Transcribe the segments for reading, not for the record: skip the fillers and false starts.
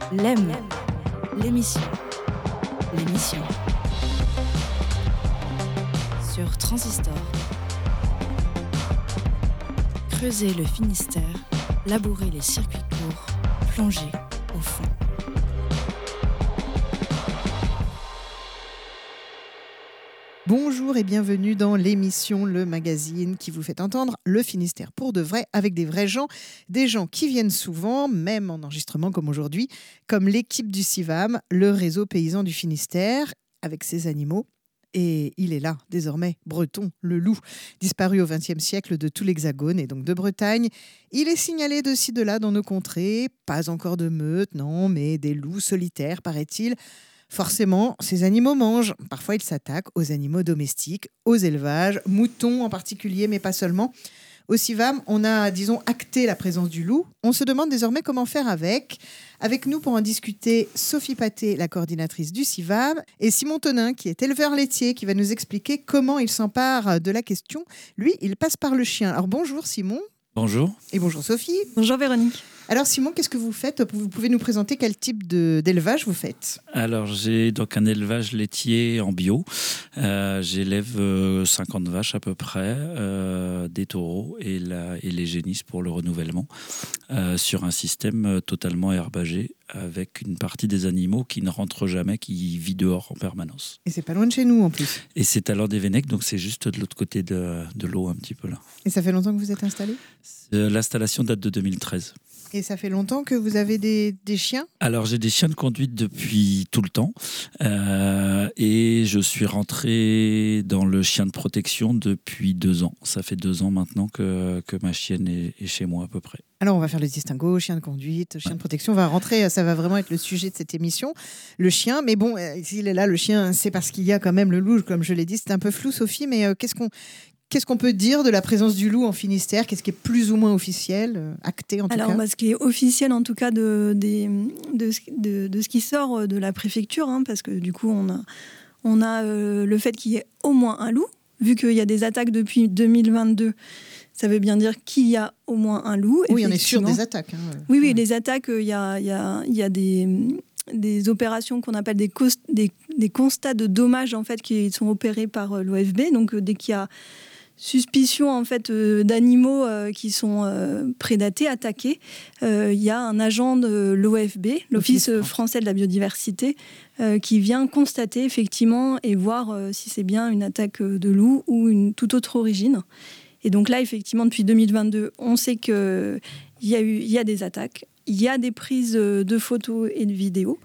L'aime, l'émission sur Transistor. Creuser le Finistère, labourer les circuits courts, plonger au fond. Bonjour et bienvenue dans l'émission Le Magazine qui vous fait entendre le Finistère pour de vrai avec des vrais gens, des gens qui viennent souvent, même en enregistrement comme aujourd'hui, comme l'équipe du CIVAM, le réseau paysan du Finistère, avec ses animaux. Et il est là, désormais, breton, le loup, disparu au XXe siècle de tout l'Hexagone et donc de Bretagne. Il est signalé de ci de là dans nos contrées, pas encore de meutes, non, mais des loups solitaires, paraît-il. Forcément, ces animaux mangent. Parfois, ils s'attaquent aux animaux domestiques, aux élevages, moutons en particulier, mais pas seulement. Au CIVAM, on a, disons, acté la présence du loup. On se demande désormais comment faire avec. Avec nous pour en discuter, Sophie Paté, la coordinatrice du CIVAM, et Simon Tonin, qui est éleveur laitier, qui va nous expliquer comment il s'empare de la question. Lui, il passe par le chien. Alors bonjour Simon. Bonjour. Et bonjour Sophie. Bonjour Véronique. Alors Simon, qu'est-ce que vous faites ? Vous pouvez nous présenter quel type d'élevage vous faites ? Alors j'ai donc un élevage laitier en bio. J'élève 50 vaches à peu près, des taureaux et les génisses pour le renouvellement, sur un système totalement herbagé avec une partie des animaux qui ne rentrent jamais, qui vit dehors en permanence. Et c'est pas loin de chez nous en plus. Et c'est à l'Ordévennec, donc c'est juste de l'autre côté de l'eau un petit peu là. Et ça fait longtemps que vous êtes installé ? L'installation date de 2013. Et ça fait longtemps que vous avez des chiens ? Alors j'ai des chiens de conduite depuis tout le temps et je suis rentré dans le chien de protection depuis 2 ans. Ça fait 2 ans maintenant que ma chienne est chez moi à peu près. Alors on va faire le distinguo, chien de conduite, chien de protection, on va rentrer, ça va vraiment être le sujet de cette émission, le chien. Mais bon, s'il est là, le chien, c'est parce qu'il y a quand même le loup, comme je l'ai dit, c'est un peu flou Sophie, mais qu'est-ce qu'on peut dire de la présence du loup en Finistère ? Qu'est-ce qui est plus ou moins officiel, acté en tout cas ? Alors, ce qui est officiel en tout cas de ce qui sort de la préfecture, parce que du coup on a le fait qu'il y ait au moins un loup, vu qu'il y a des attaques depuis 2022. Ça veut bien dire qu'il y a au moins un loup. Oui, on est sûr des attaques. Oui, les attaques, il y a des opérations qu'on appelle des constats de dommages en fait, qui sont opérés par l'OFB. Donc, dès qu'il y a suspicion en fait, d'animaux qui sont prédatés, attaqués, il y a un agent de l'OFB, l'Office français de la biodiversité, qui vient constater effectivement et voir si c'est bien une attaque de loup ou une toute autre origine. Et donc là, effectivement, depuis 2022, on sait qu'il y a des attaques, il y a des prises de photos et de vidéos.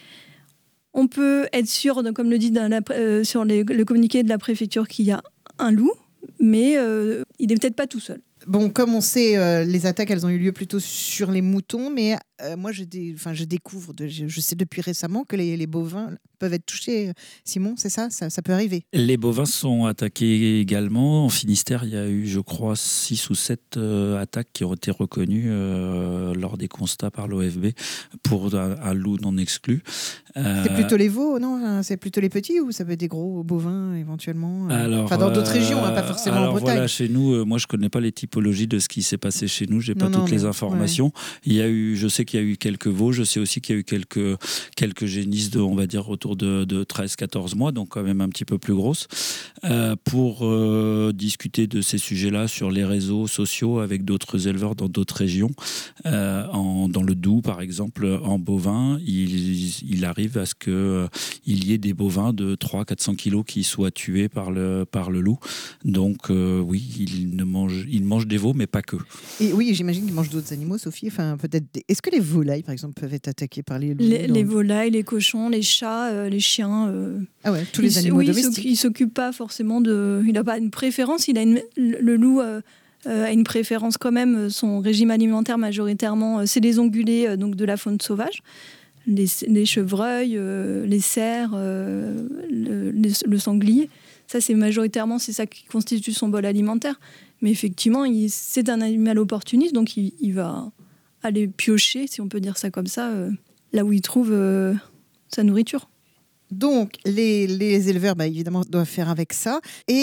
On peut être sûr, comme le dit sur le communiqué de la préfecture, qu'il y a un loup, mais il n'est peut-être pas tout seul. Bon, comme on sait, les attaques, elles ont eu lieu plutôt sur les moutons, mais moi, je découvre, je sais depuis récemment que les bovins peuvent être touchés. Simon, c'est ça peut arriver. Les bovins sont attaqués également. En Finistère, il y a eu, je crois, 6 ou 7 attaques qui ont été reconnues lors des constats par l'OFB pour un loup non exclu. C'est plutôt les veaux, non ? C'est plutôt les petits ou ça peut être des gros bovins éventuellement ? Alors, dans d'autres régions, pas forcément en Bretagne. Voilà, chez nous, moi je ne connais pas les typologies de ce qui s'est passé chez nous. Je n'ai pas toutes les informations. Ouais. Je sais qu'il y a eu quelques veaux. Je sais aussi qu'il y a eu quelques génisses on va dire, autour de 13-14 mois, donc quand même un petit peu plus grosses, pour discuter de ces sujets-là sur les réseaux sociaux avec d'autres éleveurs dans d'autres régions. Dans le Doubs, par exemple, en bovin, il arrive à ce qu'il y ait des bovins de 300-400 kilos qui soient tués par le loup. Donc oui, il mange des veaux, mais pas que. Et oui, j'imagine qu'il mange d'autres animaux, Sophie. Enfin, peut-être. Est-ce que les volailles, par exemple, peuvent être attaquées par les loups ? Les volailles, les cochons, les chats, les chiens. Ah ouais, tous les animaux domestiques. Il s'occupe pas forcément de. Il n'a pas une préférence. Le loup a une préférence quand même. Son régime alimentaire majoritairement, c'est les ongulés, donc de la faune sauvage. Les chevreuils, les cerfs, le sanglier. Ça, c'est majoritairement, c'est ça qui constitue son bol alimentaire. Mais effectivement, c'est un animal opportuniste, donc il va aller piocher, si on peut dire ça comme ça, là où il trouve sa nourriture. Donc, les éleveurs, évidemment, doivent faire avec ça. Et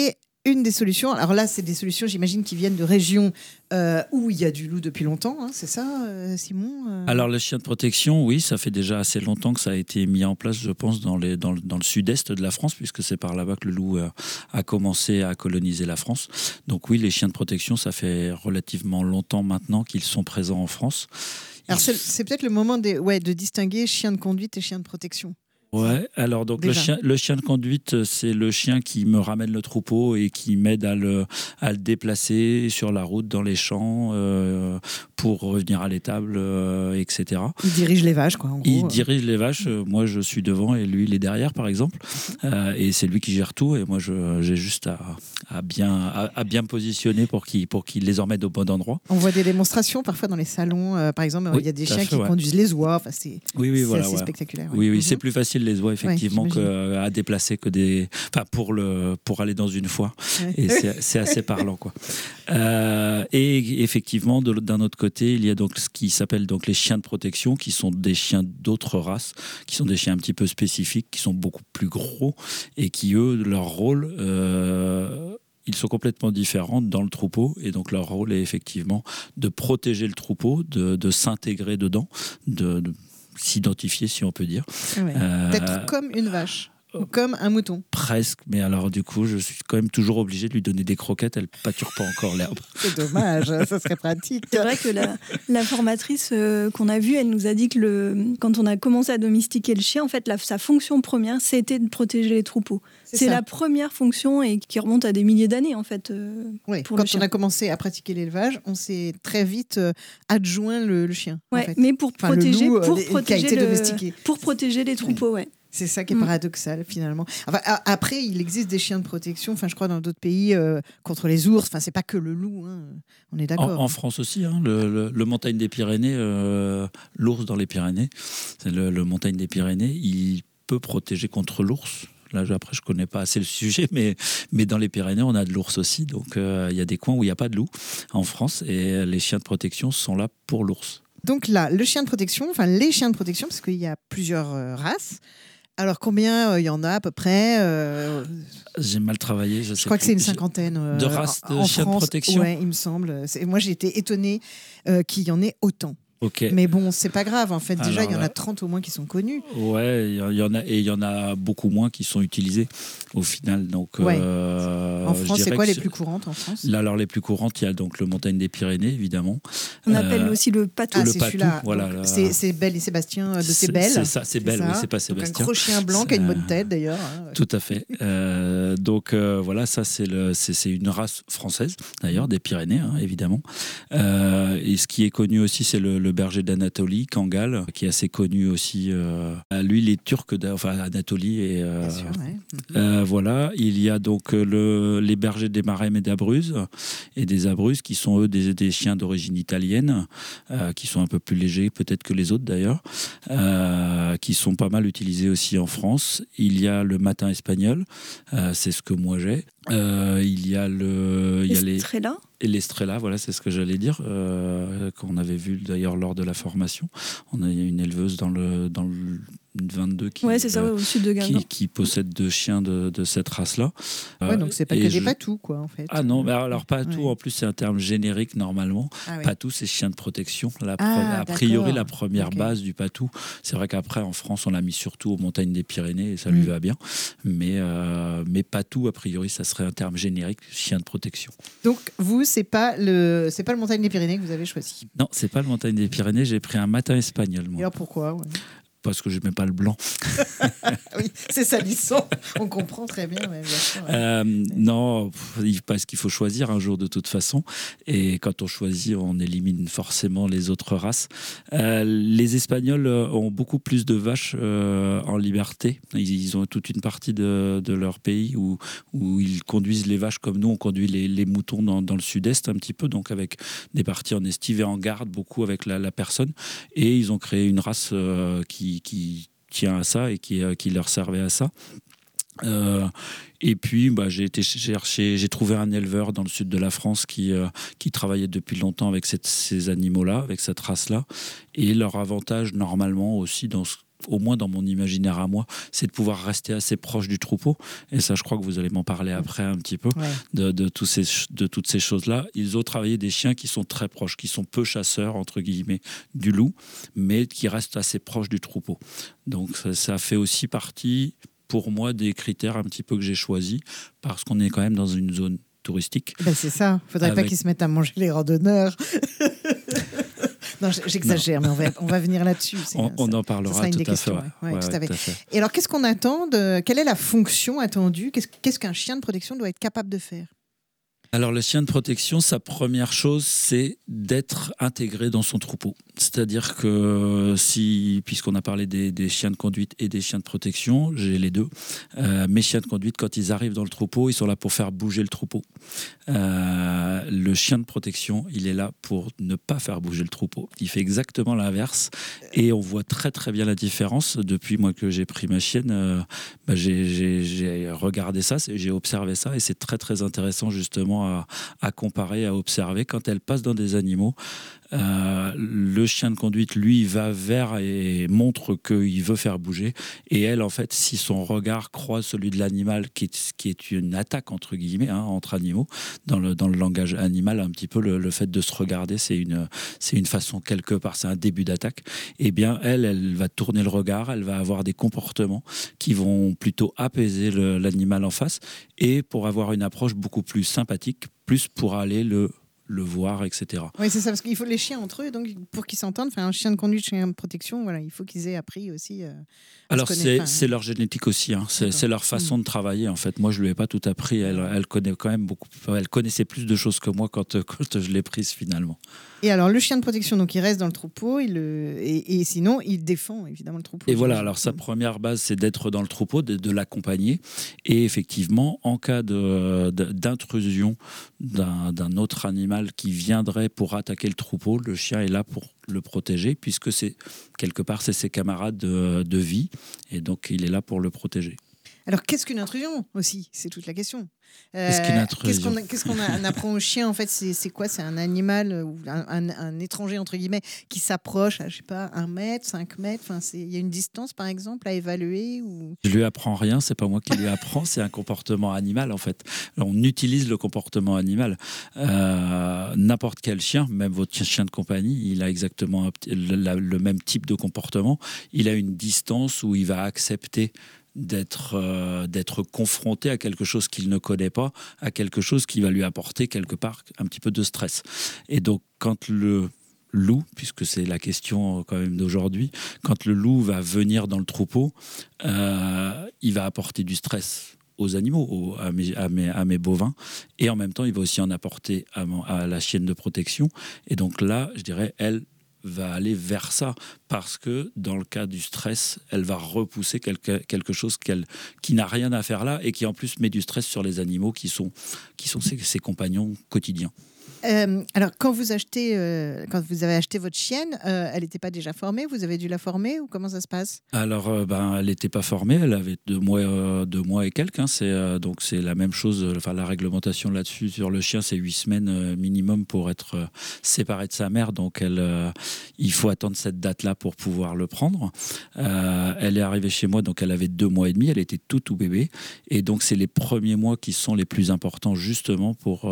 une des solutions, alors là, c'est des solutions, j'imagine, qui viennent de régions où il y a du loup depuis longtemps, hein, c'est ça, Simon Alors, le chien de protection, oui, ça fait déjà assez longtemps que ça a été mis en place, je pense, dans le sud-est de la France, puisque c'est par là-bas que le loup a commencé à coloniser la France. Donc oui, les chiens de protection, ça fait relativement longtemps maintenant qu'ils sont présents en France. Alors, c'est peut-être le moment de distinguer chien de conduite et chien de protection. Ouais, alors donc le chien de conduite, c'est le chien qui me ramène le troupeau et qui m'aide à le déplacer sur la route, dans les champs, pour revenir à l'étable, etc. Il dirige les vaches, quoi. En gros. Il dirige les vaches, moi je suis devant et lui il est derrière, par exemple. Et c'est lui qui gère tout et moi j'ai juste à bien positionner pour qu'il les emmène au bon endroit. On voit des démonstrations parfois dans les salons, par exemple, il y a des chiens qui conduisent les oies, enfin, c'est assez spectaculaire. Ouais. Oui, c'est plus facile les oies effectivement à déplacer que pour aller dans une foire. Ouais. Et c'est assez parlant, quoi. Et effectivement, d'un autre côté, il y a donc ce qui s'appelle donc les chiens de protection, qui sont des chiens d'autres races, qui sont des chiens un petit peu spécifiques, qui sont beaucoup plus gros et qui, eux, leur rôle, ils sont complètement différents dans le troupeau et donc leur rôle est effectivement de protéger le troupeau, de s'intégrer dedans, de s'identifier, si on peut dire. Ouais. Peut-être comme une vache. Ou comme un mouton. Presque, mais alors du coup, je suis quand même toujours obligé de lui donner des croquettes, elle pâture pas encore l'herbe. C'est dommage, ça serait pratique. C'est vrai que la formatrice qu'on a vue, elle nous a dit que quand on a commencé à domestiquer le chien, en fait, sa fonction première, c'était de protéger les troupeaux. C'est la première fonction et qui remonte à des milliers d'années, en fait. Oui, quand on a commencé à pratiquer l'élevage, on s'est très vite adjoint le chien. Ouais, en fait. Mais pour protéger les troupeaux, ouais. C'est ça qui est paradoxal, finalement. Enfin, après, il existe des chiens de protection, enfin, je crois, dans d'autres pays, contre les ours. Enfin, c'est pas que le loup, hein. On est d'accord. En France aussi, hein, le montagne des Pyrénées, l'ours dans les Pyrénées, c'est le montagne des Pyrénées, il peut protéger contre l'ours. Là, après, je ne connais pas assez le sujet, mais dans les Pyrénées, on a de l'ours aussi. Donc, il y a des coins où il n'y a pas de loup en France, et les chiens de protection sont là pour l'ours. Donc là, les chiens de protection, parce qu'il y a plusieurs races. Alors, combien il y en a à peu près J'ai mal travaillé. Je crois que c'est une cinquantaine. De races de chiens France, de protection. Oui, il me semble. Moi, j'ai été étonnée qu'il y en ait autant. Okay. Mais bon, c'est pas grave. En fait, déjà, il y en a 30 au moins qui sont connus. Ouais, il y en a beaucoup moins qui sont utilisés au final. Donc, en France, c'est quoi les plus courantes en France ? Là, alors, les plus courantes, il y a donc le montagne des Pyrénées, évidemment. On appelle aussi le patou. C'est patou, celui-là. Voilà, c'est Belle et Sébastien de C'est Belle. C'est ça, c'est Belle, oui, c'est pas Sébastien. Donc un gros chien blanc qui a une bonne tête d'ailleurs. Tout à fait. Donc voilà, ça c'est une race française d'ailleurs, des Pyrénées, hein, évidemment. Et ce qui est connu aussi, c'est le berger d'Anatolie, Kangal, qui est assez connu aussi. Lui, il est turc, Anatolie. Et, bien sûr, ouais. Voilà, il y a donc les bergers des Maremmes et d'Abruzzes et des Abruzzes qui sont eux des chiens d'origine italienne, qui sont un peu plus légers peut-être que les autres d'ailleurs, qui sont pas mal utilisés aussi en France. Il y a le matin espagnol, c'est ce que moi j'ai. Il y a l'Estrella. Et l'Estrella, voilà, c'est ce que j'allais dire, qu'on avait vu d'ailleurs lors de la formation. On a une éleveuse dans le 22 au sud de Guingamp, qui possède 2 chiens de cette race-là. Donc c'est pas que des patous, quoi, en fait. Ah non, alors patou, en plus, c'est un terme générique normalement. Ah, oui. Patou, c'est chien de protection. A priori, la première base du patou. C'est vrai qu'après, en France, on l'a mis surtout aux montagnes des Pyrénées et ça lui va bien. Mais patou, a priori, ça serait un terme générique, chien de protection. Donc vous, c'est pas le montagne des Pyrénées que vous avez choisi. Non, c'est pas le montagne des Pyrénées. J'ai pris un matin espagnol. Moi. Et alors pourquoi Parce que je n'aimais pas le blanc. Oui, c'est salissant. On comprend très bien. Bien sûr, ouais. Non, parce qu'il faut choisir un jour de toute façon. Et quand on choisit, on élimine forcément les autres races. Les Espagnols ont beaucoup plus de vaches en liberté. Ils ont toute une partie de leur pays où ils conduisent les vaches comme nous, on conduit les moutons dans le sud-est un petit peu, donc avec des parties en estive et en garde, beaucoup avec la personne. Et ils ont créé une race qui tient à ça et qui leur servait à ça. Et puis j'ai été chercher, j'ai trouvé un éleveur dans le sud de la France qui travaillait depuis longtemps avec ces animaux-là, avec cette race-là. Et leur avantage normalement aussi au moins dans mon imaginaire à moi, c'est de pouvoir rester assez proche du troupeau. Et ça, je crois que vous allez m'en parler après un petit peu, de toutes ces choses-là. Ils ont travaillé des chiens qui sont très proches, qui sont peu chasseurs, entre guillemets, du loup, mais qui restent assez proches du troupeau. Donc ça fait aussi partie, pour moi, des critères un petit peu que j'ai choisis, parce qu'on est quand même dans une zone touristique. C'est ça, il ne faudrait pas qu'ils se mettent à manger les randonneurs. Non, j'exagère, mais on va venir là-dessus. On en parlera tout à fait. Et alors, qu'est-ce qu'on attend quelle est la fonction attendue? Qu'est-ce qu'un chien de protection doit être capable de faire? Alors, le chien de protection, sa première chose, c'est d'être intégré dans son troupeau. C'est-à-dire que puisqu'on a parlé des chiens de conduite et des chiens de protection, j'ai les deux. Mes chiens de conduite, quand ils arrivent dans le troupeau, ils sont là pour faire bouger le troupeau. Le chien de protection, il est là pour ne pas faire bouger le troupeau. Il fait exactement l'inverse. Et on voit très très bien la différence. Depuis moi que j'ai pris ma chienne, j'ai regardé ça, j'ai observé ça, et c'est très très intéressant justement à comparer, à observer. Quand elle passe dans des animaux, le chien de conduite, lui, va vers et montre qu'il veut faire bouger. Et elle, en fait, si son regard croise celui de l'animal, qui est une attaque, entre guillemets, entre animaux, dans le langage animal, un petit peu, le fait de se regarder, c'est une façon, quelque part, c'est un début d'attaque. Eh bien, elle va tourner le regard, elle va avoir des comportements qui vont plutôt apaiser l'animal en face, et pour avoir une approche beaucoup plus sympathique, plus pour aller le voir, etc. Oui, c'est ça, parce qu'il faut les chiens entre eux, donc pour qu'ils s'entendent, un chien de conduite, chien de protection, voilà, il faut qu'ils aient appris aussi. Alors c'est leur génétique aussi, c'est leur façon de travailler, en fait. Moi, je lui ai pas tout appris. Elle connaît quand même beaucoup. Elle connaissait plus de choses que moi quand je l'ai prise finalement. Et alors le chien de protection, donc il reste dans le troupeau, et sinon il défend évidemment le troupeau. Et voilà, alors sa première base, c'est d'être dans le troupeau, de l'accompagner, et effectivement, en cas d'intrusion d'un autre animal qui viendrait pour attaquer le troupeau, le chien est là pour le protéger, puisque quelque part c'est ses camarades de vie, et donc il est là pour le protéger. Alors qu'est-ce qu'une intrusion aussi? C'est toute la question. Qu'est-ce qu'on apprend au chien, en fait? C'est quoi? C'est un animal ou un étranger, entre guillemets, qui s'approche à, je sais pas, 1 mètre, 5 mètres. Il y a une distance, par exemple, à évaluer ou... Je lui apprends rien, c'est pas moi qui lui apprends, c'est un comportement animal, en fait. On utilise le comportement animal. N'importe quel chien, même votre chien de compagnie, il a exactement le même type de comportement. Il a une distance où il va accepter d'être confronté à quelque chose qu'il ne connaît pas, à quelque chose qui va lui apporter quelque part un petit peu de stress. Et donc, quand le loup, puisque c'est la question quand même d'aujourd'hui, quand le loup va venir dans le troupeau, il va apporter du stress aux animaux, à mes bovins, et en même temps, il va aussi en apporter à la chienne de protection. Et donc là, je dirais, elle va aller vers ça, parce que dans le cas du stress, elle va repousser quelque chose qui n'a rien à faire là, et qui en plus met du stress sur les animaux qui sont ses compagnons quotidiens. Alors, quand vous avez acheté votre chienne, elle n'était pas déjà formée? Vous avez dû la former, ou comment ça se passe? Alors, elle n'était pas formée. Elle avait 2 mois et quelques. Donc, c'est la même chose. La réglementation là-dessus sur le chien, c'est 8 semaines minimum pour être séparé de sa mère. Donc, il faut attendre cette date-là pour pouvoir le prendre. Elle est arrivée chez moi, donc elle avait 2 mois et demi. Elle était tout bébé. Et donc, c'est les premiers mois qui sont les plus importants, justement, pour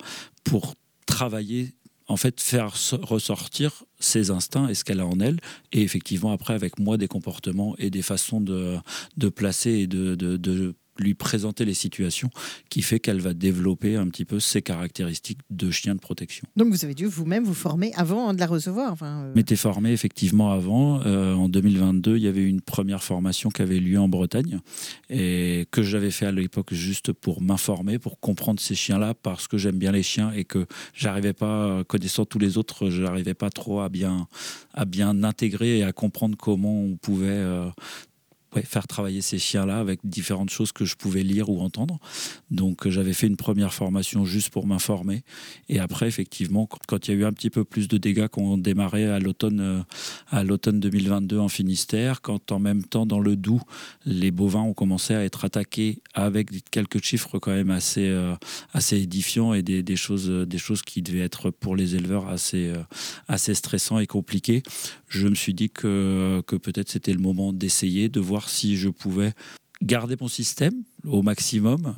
travailler, en fait, faire ressortir ses instincts et ce qu'elle a en elle, et effectivement après avec moi des comportements et des façons de placer et de lui présenter les situations qui fait qu'elle va développer un petit peu ses caractéristiques de chien de protection. Donc vous avez dû vous-même vous former avant de la recevoir. Je m'étais formé effectivement avant. En 2022, il y avait une première formation qui avait lieu en Bretagne et que j'avais fait à l'époque juste pour m'informer, pour comprendre ces chiens-là, parce que j'aime bien les chiens et que j'arrivais pas, connaissant tous les autres, j'arrivais pas trop à bien intégrer et à comprendre comment on pouvait faire travailler ces chiens-là avec différentes choses que je pouvais lire ou entendre. Donc j'avais fait une première formation juste pour m'informer. Et après, effectivement, quand il y a eu un petit peu plus de dégâts qu'on démarrait à l'automne 2022 en Finistère, quand en même temps dans le Doubs, les bovins ont commencé à être attaqués avec quelques chiffres quand même assez édifiants et des choses qui devaient être pour les éleveurs assez stressants et compliqués. je me suis dit que peut-être c'était le moment d'essayer, de voir si je pouvais garder mon système au maximum,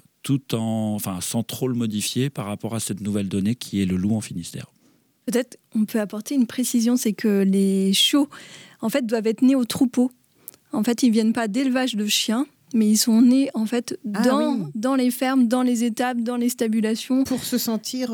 sans trop le modifier par rapport à cette nouvelle donnée qui est le loup en Finistère. Peut-être on peut apporter une précision, c'est que les chiots, en fait, doivent être nés au troupeau. En fait, ils viennent pas d'élevage de chiens, mais ils sont nés en fait dans les fermes, dans les étables, dans les stabulations. Pour se sentir...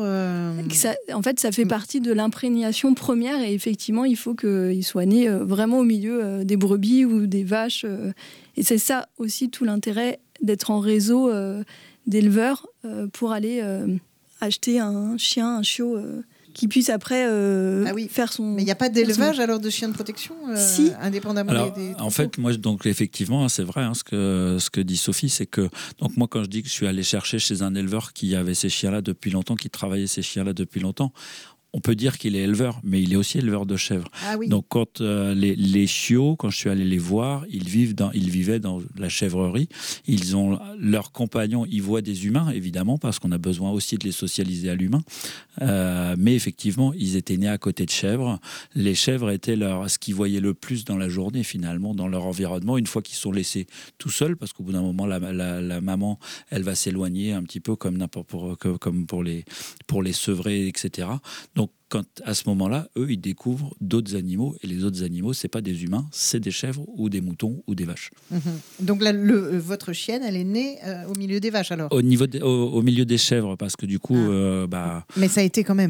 En fait, ça fait partie de l'imprégnation première et effectivement, il faut qu'ils soient nés vraiment au milieu des brebis ou des vaches. Et c'est ça aussi tout l'intérêt d'être en réseau d'éleveurs pour aller acheter un chien, un chiot... qui puisse après faire son... Mais il n'y a pas d'élevage alors de chiens de protection si. Indépendamment des en fait, moi, donc, effectivement, c'est vrai ce que dit Sophie, c'est que donc, moi, quand je dis que je suis allé chercher chez un éleveur qui avait ces chiens-là depuis longtemps, qui travaillait ces chiens-là depuis longtemps, on peut dire qu'il est éleveur, mais il est aussi éleveur de chèvres. Ah oui. Donc, quand les chiots, quand je suis allé les voir, ils vivaient dans la chèvrerie. Ils ont leurs compagnons, ils voient des humains, évidemment, parce qu'on a besoin aussi de les socialiser à l'humain. Mais effectivement, ils étaient nés à côté de chèvres. Les chèvres étaient ce qu'ils voyaient le plus dans la journée, finalement, dans leur environnement, une fois qu'ils sont laissés tout seuls, parce qu'au bout d'un moment, la maman, elle va s'éloigner un petit peu comme pour les sevrer, etc. Donc, à ce moment-là, eux, ils découvrent d'autres animaux. Et les autres animaux, ce n'est pas des humains, c'est des chèvres ou des moutons ou des vaches. Mmh. Donc là, votre chienne, elle est née au milieu des vaches alors ? Au milieu des chèvres, parce que du coup... Mais ça a été quand même...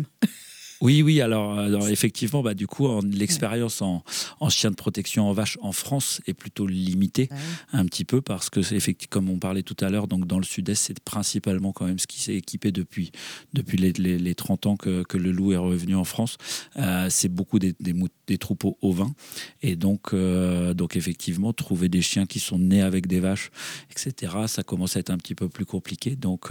Oui, alors effectivement, du coup, l'expérience en chien de protection en vache en France est plutôt limitée un petit peu parce que, comme on parlait tout à l'heure, donc dans le sud-est, c'est principalement quand même ce qui s'est équipé depuis les 30 ans que le loup est revenu en France. C'est beaucoup des troupeaux ovins. Et donc effectivement, trouver des chiens qui sont nés avec des vaches, etc., ça commence à être un petit peu plus compliqué. Donc,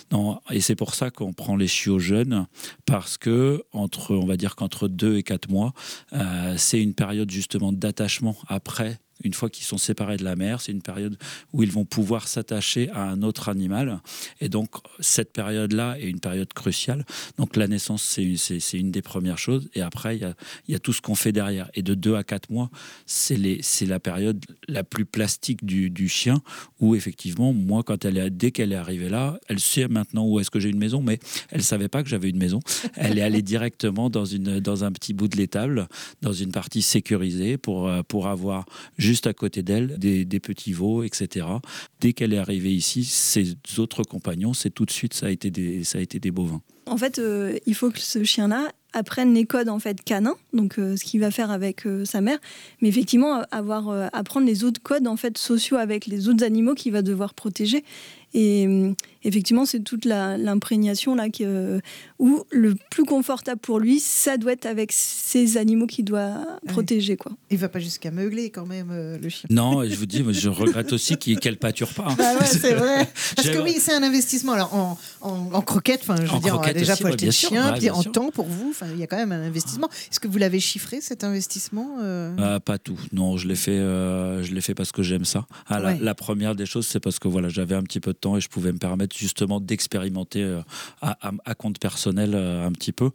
et c'est pour ça qu'on prend les chiots jeunes parce que on va dire qu'entre 2 et 4 mois, c'est une période justement d'attachement après. Une fois qu'ils sont séparés de la mère, c'est une période où ils vont pouvoir s'attacher à un autre animal. Et donc, cette période-là est une période cruciale. Donc, la naissance, c'est une des premières choses. Et après, il y a tout ce qu'on fait derrière. Et de 2 à 4 mois, c'est la période la plus plastique du chien, où effectivement, moi, dès qu'elle est arrivée là, elle sait maintenant où est-ce que j'ai une maison, mais elle ne savait pas que j'avais une maison. Elle est allée directement dans un petit bout de l'étable, dans une partie sécurisée, pour avoir juste à côté d'elle, des petits veaux, etc. Dès qu'elle est arrivée ici, ses autres compagnons, c'est tout de suite, ça a été des bovins. En fait, il faut que ce chien-là apprenne les codes en fait canins, donc ce qu'il va faire avec sa mère, mais effectivement apprendre les autres codes en fait sociaux avec les autres animaux qu'il va devoir protéger. Et effectivement, c'est toute l'imprégnation là où le plus confortable pour lui, ça doit être avec ces animaux qu'il doit protéger, quoi. Il va pas jusqu'à meugler quand même le chien. Non, je vous dis, je regrette aussi qu'elle pâture pas. Bah ouais, c'est vrai. Parce que oui, c'est un investissement. Alors en croquettes, je veux dire, déjà faut acheter le chien, puis en temps pour vous. Il y a quand même un investissement. Est-ce que vous l'avez chiffré cet investissement Pas tout. Non, je l'ai fait parce que j'aime ça. La première des choses, c'est parce que j'avais un petit peu de temps et je pouvais me permettre justement d'expérimenter à compte personnel un petit peu.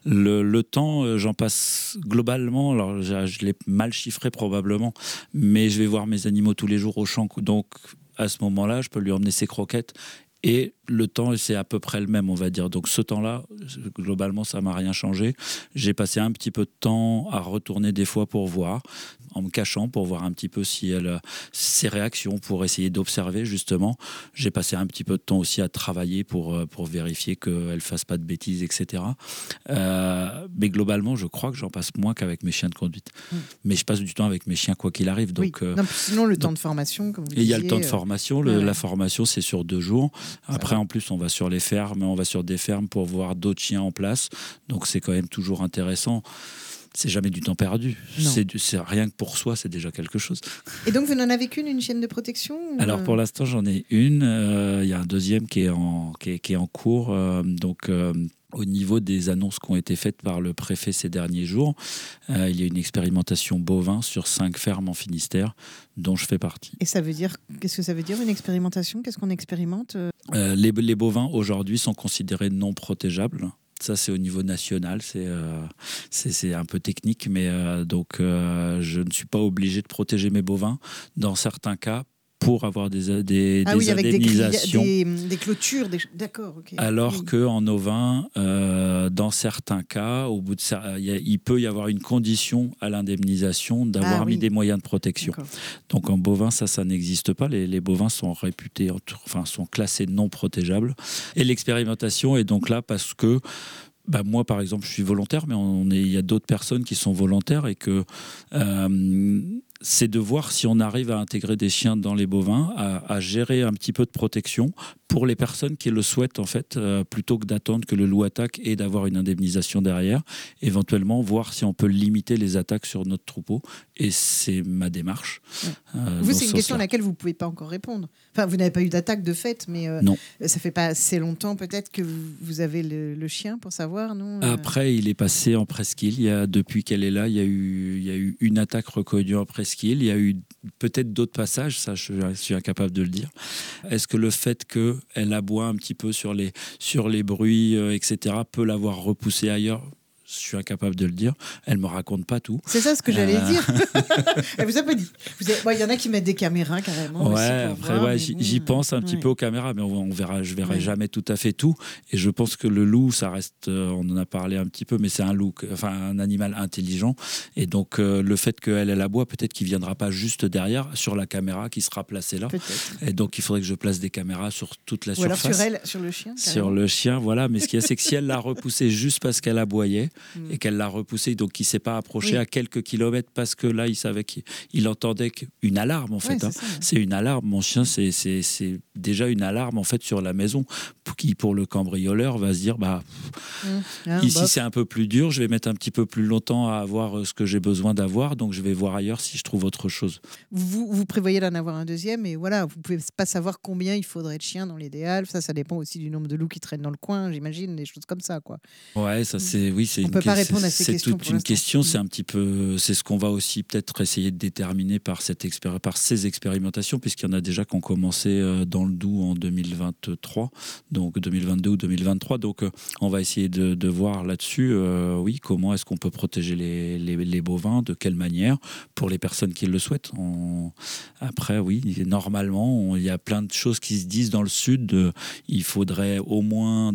Le temps, j'en passe globalement, alors je l'ai mal chiffré probablement, mais je vais voir mes animaux tous les jours au champ, donc à ce moment-là, je peux lui emmener ses croquettes. Et le temps, c'est à peu près le même, on va dire. Donc ce temps-là, globalement, ça ne m'a rien changé. J'ai passé un petit peu de temps à retourner des fois pour voir, en me cachant pour voir un petit peu ses réactions, pour essayer d'observer justement. J'ai passé un petit peu de temps aussi à travailler pour vérifier qu'elle ne fasse pas de bêtises, etc. Mais globalement, je crois que j'en passe moins qu'avec mes chiens de conduite. Mais je passe du temps avec mes chiens quoi qu'il arrive. Donc, sinon, le temps de formation, comme vous disiez... Il y a le temps de formation. La formation, c'est sur 2 jours. Après, en plus, on va sur les fermes, on va sur des fermes pour voir d'autres chiens en place. Donc, c'est quand même toujours intéressant. C'est jamais du temps perdu. C'est rien que pour soi, c'est déjà quelque chose. Et donc, vous n'en avez qu'une, une chienne de protection Alors, pour l'instant, j'en ai une. Il y a un deuxième qui est en cours. Au niveau des annonces qui ont été faites par le préfet ces derniers jours, il y a une expérimentation bovin sur 5 fermes en Finistère, dont je fais partie. Et ça veut dire, qu'est-ce que ça veut dire, une expérimentation ? Qu'est-ce qu'on expérimente ? Les bovins, aujourd'hui, sont considérés non protégeables. Ça, c'est au niveau national. C'est un peu technique, mais donc je ne suis pas obligé de protéger mes bovins dans certains cas pour avoir des indemnisations. Avec des clôtures, d'accord. Okay. Alors qu'en ovin, dans certains cas, au bout de ça, il peut y avoir une condition à l'indemnisation d'avoir mis des moyens de protection. D'accord. Donc en bovin, ça n'existe pas. Les bovins sont réputés, sont classés non protégeables. Et l'expérimentation est donc là parce que moi, par exemple, je suis volontaire, mais il y a d'autres personnes qui sont volontaires et que c'est de voir si on arrive à intégrer des chiens dans les bovins, à gérer un petit peu de protection pour les personnes qui le souhaitent, en fait, plutôt que d'attendre que le loup attaque et d'avoir une indemnisation derrière. Éventuellement, voir si on peut limiter les attaques sur notre troupeau. Et c'est ma démarche. Vous, c'est une question à laquelle vous ne pouvez pas encore répondre. Enfin, vous n'avez pas eu d'attaque de fait, mais non. Ça fait pas assez longtemps peut-être que vous avez le chien pour savoir, non ? Après, il est passé en presqu'île. Depuis qu'elle est là, il y a eu une attaque reconnue en presqu'île. Il y a eu peut-être d'autres passages, ça je suis incapable de le dire. Est-ce que le fait qu'elle aboie un petit peu sur les bruits, etc., peut l'avoir repoussée ailleurs ? Je suis incapable de le dire. Elle me raconte pas tout. C'est ça ce que j'allais dire. Elle vous a pas dit. Il y en a qui mettent des caméras carrément. J'y pense un petit peu aux caméras, mais je verrai jamais tout à fait tout. Et je pense que le loup, ça reste, on en a parlé un petit peu, mais c'est un animal intelligent. Et donc le fait qu'elle aboie, peut-être qu'il viendra pas juste derrière sur la caméra qui sera placée là. Peut-être. Et donc il faudrait que je place des caméras sur toute la surface. Ou alors sur elle, sur le chien. Carrément. Sur le chien, voilà. Mais ce qu'il y a, c'est que si elle l'a repoussé juste parce qu'elle aboyait, et qu'elle l'a repoussé, donc il ne s'est pas approché à quelques kilomètres parce que là, il savait qu'il entendait une alarme, en fait. C'est une alarme. Mon chien, c'est déjà une alarme, en fait, sur la maison, qui, pour le cambrioleur, va se dire, ici, c'est un peu plus dur, je vais mettre un petit peu plus longtemps à avoir ce que j'ai besoin d'avoir, donc je vais voir ailleurs si je trouve autre chose. Vous prévoyez d'en avoir un deuxième, et voilà, vous ne pouvez pas savoir combien il faudrait de chiens dans l'idéal. Ça dépend aussi du nombre de loups qui traînent dans le coin, j'imagine, des choses comme ça, quoi. Ouais, ça, c'est peut pas répondre à ces questions. C'est toute une question. C'est un petit peu, c'est ce qu'on va aussi peut-être essayer de déterminer par ces expérimentations, puisqu'il y en a déjà qui ont commencé dans le Doubs en 2023, donc 2022 ou 2023. Donc on va essayer de voir là-dessus, comment est-ce qu'on peut protéger les bovins, de quelle manière, pour les personnes qui le souhaitent. Après, normalement, il y a plein de choses qui se disent dans le sud. Il faudrait au moins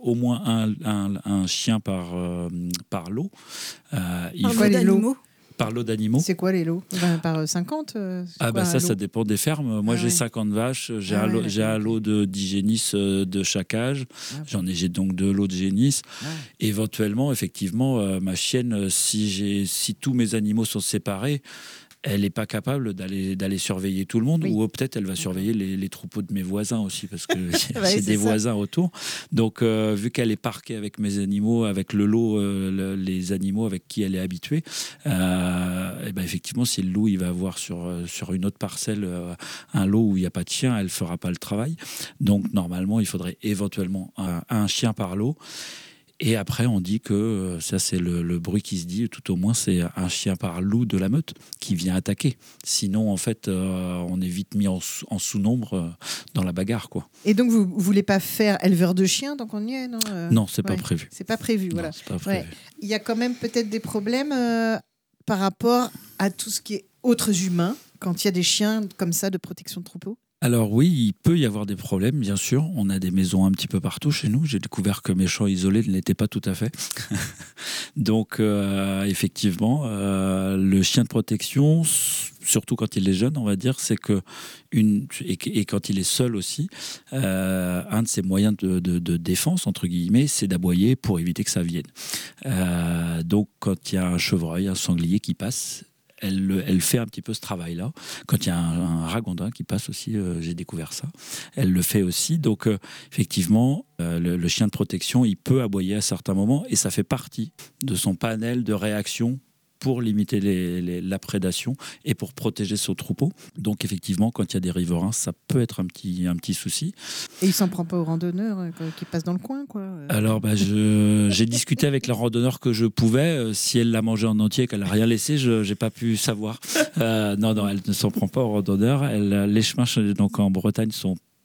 un chien par lot. Par lot d'animaux. C'est quoi les lots ? Par 50 ça dépend des fermes. Moi, j'ai 50 vaches. J'ai un lot de génisses de chaque âge. J'ai donc 2 lots de génisses. Éventuellement, effectivement, ma chienne, si tous mes animaux sont séparés, elle n'est pas capable d'aller surveiller tout le monde, ou peut-être elle va surveiller les troupeaux de mes voisins aussi, parce que j'ai des voisins autour. Donc, vu qu'elle est parquée avec mes animaux, avec le lot, les animaux avec qui elle est habituée, effectivement, si le loup il va avoir sur une autre parcelle un lot où il n'y a pas de chien, elle ne fera pas le travail. Donc, normalement, il faudrait éventuellement un chien par lot. Et après, on dit que, ça c'est le bruit qui se dit, tout au moins c'est un chien par loup de la meute qui vient attaquer. Sinon, en fait, on est vite mis en sous-nombre dans la bagarre, quoi. Et donc, vous ne voulez pas faire éleveur de chiens, donc on y est, non ? Non, c'est pas prévu. C'est pas prévu, voilà. Non, c'est pas prévu. Il y a quand même peut-être des problèmes par rapport à tout ce qui est autres humains, quand il y a des chiens comme ça de protection de troupeau ? Alors oui, il peut y avoir des problèmes, bien sûr. On a des maisons un petit peu partout chez nous. J'ai découvert que mes champs isolés ne l'étaient pas tout à fait. Donc effectivement, le chien de protection, surtout quand il est jeune, on va dire, c'est que et quand il est seul aussi, un de ses moyens de défense, entre guillemets, c'est d'aboyer pour éviter que ça vienne. Donc quand il y a un chevreuil, un sanglier qui passe, elle fait un petit peu ce travail-là. Quand il y a un ragondin qui passe aussi, j'ai découvert ça, elle le fait aussi. Donc, effectivement, le chien de protection, il peut aboyer à certains moments et ça fait partie de son panel de réactions pour limiter la prédation et pour protéger son troupeau. Donc effectivement, quand il y a des riverains, ça peut être un petit souci. Et il s'en prend pas aux randonneurs qui passent dans le coin, quoi. Alors j'ai discuté avec la randonneur que je pouvais. Si elle l'a mangé en entier, qu'elle n'a rien laissé, je n'ai pas pu savoir. Non, elle ne s'en prend pas aux randonneurs. Les chemins donc en Bretagne sont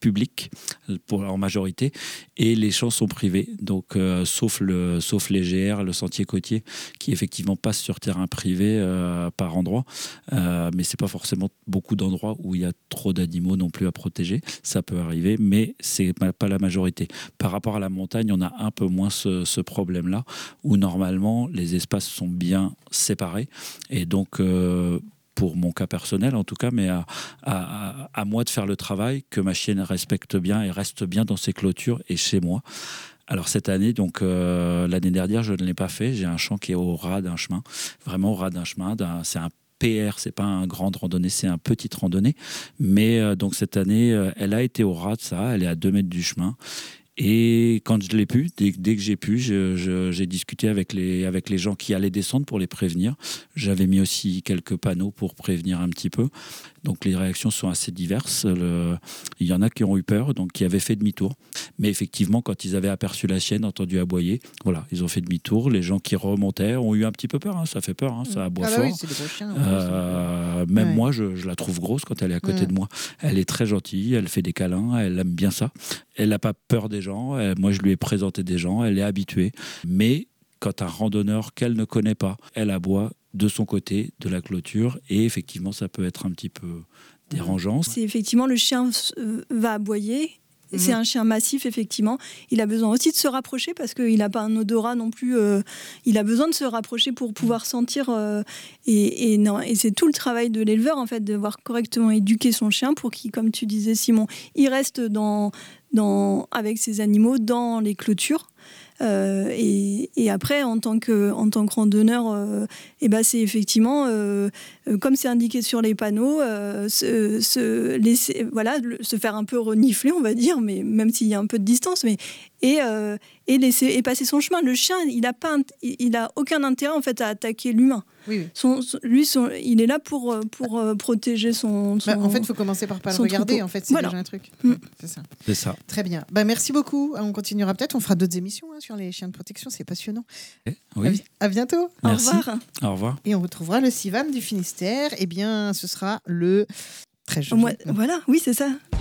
publics en majorité, et les champs sont privés, donc sauf les GR, le sentier côtier, qui effectivement passe sur terrain privé par endroit, mais c'est pas forcément beaucoup d'endroits où il y a trop d'animaux non plus à protéger. Ça peut arriver, mais c'est pas la majorité. Par rapport à la montagne, on a un peu moins ce problème-là, où normalement les espaces sont bien séparés, et donc pour mon cas personnel en tout cas, mais à moi de faire le travail, que ma chienne respecte bien et reste bien dans ses clôtures et chez moi. Alors cette année, donc l'année dernière, je ne l'ai pas fait. J'ai un champ qui est au ras d'un chemin, vraiment au ras d'un chemin. C'est un PR, c'est pas un grande randonnée, c'est un petite randonnée. Mais donc cette année, elle a été au ras de ça. Elle est à 2 mètres du chemin. Et quand je l'ai pu, dès que j'ai pu, j'ai discuté avec les gens qui allaient descendre pour les prévenir. J'avais mis aussi quelques panneaux pour prévenir un petit peu. Donc les réactions sont assez diverses. Il y en a qui ont eu peur, donc qui avaient fait demi-tour. Mais effectivement, quand ils avaient aperçu la chienne, entendu aboyer, voilà, ils ont fait demi-tour. Les gens qui remontaient ont eu un petit peu peur. Ça fait peur, ça aboie fort. Oui, c'est des gros chiens. Même moi, je la trouve grosse quand elle est à côté de moi. Elle est très gentille, elle fait des câlins, elle aime bien ça. Elle n'a pas peur des gens. Moi, je lui ai présenté des gens, elle est habituée. Mais quand un randonneur qu'elle ne connaît pas, elle aboie de son côté, de la clôture, et effectivement, ça peut être un petit peu dérangeant. C'est effectivement, le chien va aboyer. C'est un chien massif, effectivement. Il a besoin aussi de se rapprocher parce qu'il n'a pas un odorat non plus. Il a besoin de se rapprocher pour pouvoir sentir. Et c'est tout le travail de l'éleveur, en fait, de devoir correctement éduquer son chien pour qu'il, comme tu disais, Simon, il reste avec ses animaux dans les clôtures. Et après, en tant que randonneur, c'est effectivement, comme c'est indiqué sur les panneaux, se faire un peu renifler, on va dire, mais même s'il y a un peu de distance, et passer son chemin. Le chien, il a aucun intérêt en fait à attaquer l'humain. Oui. Il est là pour protéger son. En fait, il faut commencer par pas le regarder. En fait, c'est déjà un truc. C'est ça. Très bien. Merci beaucoup. On continuera peut-être. On fera d'autres émissions sur les chiens de protection. C'est passionnant. Oui. À bientôt. Merci. Au revoir. Au revoir. Et on retrouvera le CIVAM du Finistère. Ce sera le 13 juillet. Voilà. Oui, c'est ça.